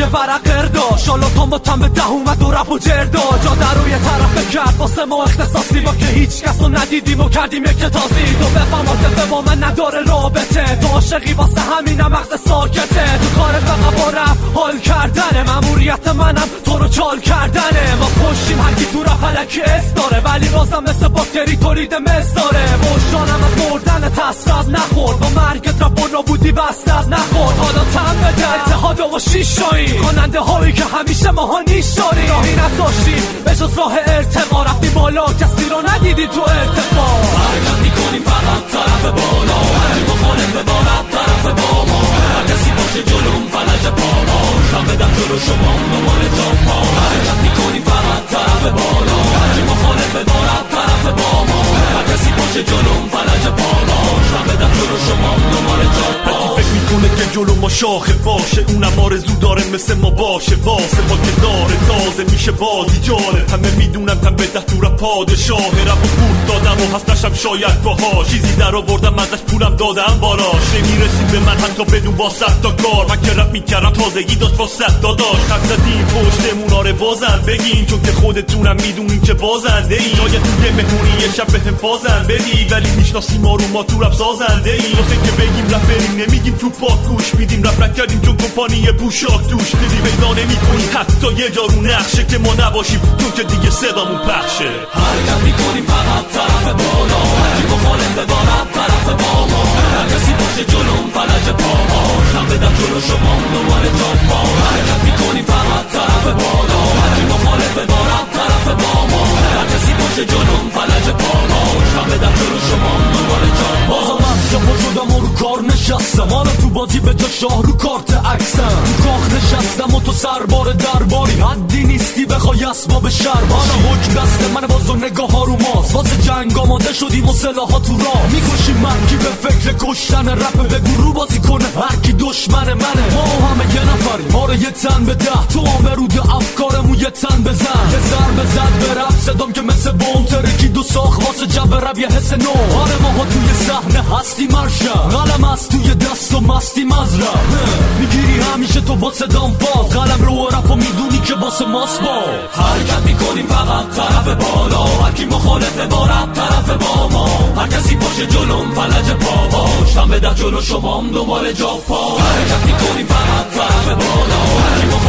ورق قردا شالاتان با تن به ده اومد و رپ و جردا جا در روی طرف کرد واسه ما اختصاصی ما که هیچ کس رو ندیدیم و کردیم یک تازی تو بفهم عاطفه با من نداره رابطه تو عاشقی واسه همینم مغز ساکته تو کار فقط با رپ حال کردنه ماموریت منم تو رو چال کردنه ما پشتیم هرکی تو رپ هلکی اس داره ولی بازم مثل باکتری تولید مس داره وجدانم از مردن تسرد نخورد با مرگت رپ و نابودی بستد نخورد حالا تن بده اتحاد و شیشایی خواننده هایی که همیشه ماها نیش داری راهی نذاشتیم به جز راه ارتقا رفتی بالا کسی رو ندیدی تو ارتفاع حرکت میکنیم فقط طرف بالا هرکی مخالف با رپ طرف با ما هر کسی باشه جلوم فلج پاما شم بدم جلو شما دنبال جاپا حرکت میکنیم فقط طرف بالا هرکی مخالف با رپ طرف با ما هر کسی باشه جلوم فلج پاما شم بدم جلو شما دنبال جاپا فکر میکنه که جلو ما شاخه باشه اونم آرزو داره مثل ما باشه واسه ما که داره تازه میشه بازی جالب همه میدونم تن به دستور پادشاه رب و پول دادم و هستشم شاید باها چیزی در آوردم ازش پولم دادم بالاش نمیرسیم به من حتی بدون با 100 تا کار من که رپ میکردم تازگی داشت با 100 تا داشت خط زدیم پشتمون آره بازن بگین چون که خودتونم میدونین که بازنده این شاید توی مهمونی یه شب به هم فازن بدی ولی میشناسیم ما رو ما تو رپ سازنده این واسه که بگیم رپ بریم نمیگیم تو پاک گوش میدیم رپ نکردیم چون کمپانی پوشاک توش دیدی پیدا نمیکنی حتی یه جارو نقشه که ما نباشیم چون که دیگه صدامون پخشه حرکت میکنیم فقط طرف بالا هرکی مخالف با رپ طرف با ما هر کسی باشه جلوم فلج پاما شم بدم جلو شما دنبال جاپا حرکت میکنیم فقط طرف بالا هرکی مخالف با رپ طرف با ما هر کسی باشه جلوم فلج پاما شم بدم جلو شما دنبال جاپا جا پا شدم و رو کار نشستم حالا تو بازی به جا شاه رو کارت عکسم تو کاخ نشستم و تو سربار درباری حدی نیستی بخوای اسباب شهر باشی حکم دست من باز و نگاه ها رو ماست واسه جنگ آماده شدیم و سلاحا تو راه میکشیم من کی به فکر کشتن رپ بگو رو بازی کنه هر کی دشمن منه ما همه یه نفریم ما رو یه تن به ده تو هم رود افکارمون یه تن بزن یه ضربه زد به رپ صدام که مثل بوم ترکی دو ساخ واسه جو رپ یه حس نو آره ماها توی صحنه هستی مرشم قلم از توی دست و مستی مزرم میگیری همیشه تو با صدام باز قلم رو رپ و میدونی که واسه ماست با حرکت میکنیم فقط طرف بالا هرکی مخالفه با رپ طرف با ما هر کسی باشه جلوم فلج پا شم بده جلو شمام دنبال جاپا حرکت میکنیم فقط طرف بالا هرکی